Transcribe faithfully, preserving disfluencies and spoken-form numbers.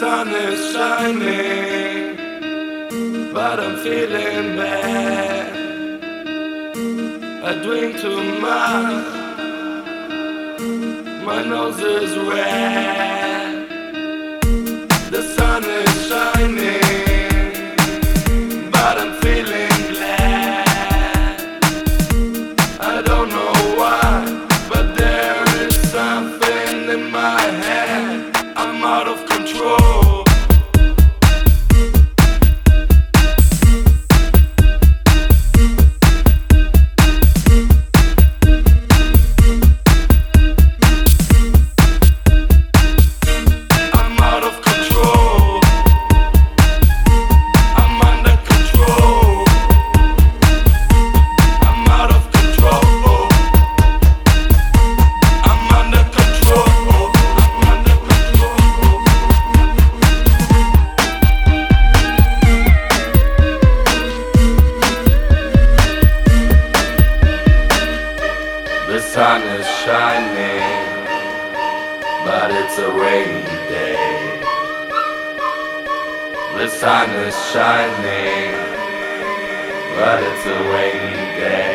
sun is shining, but I'm feeling bad. I drink too much, my nose is red. The sun is shining, but I'm feeling glad. I don't know why, but there is something in my head. I'm out of control. The sun is shining, but it's a rainy day. The sun is shining, but it's a rainy day.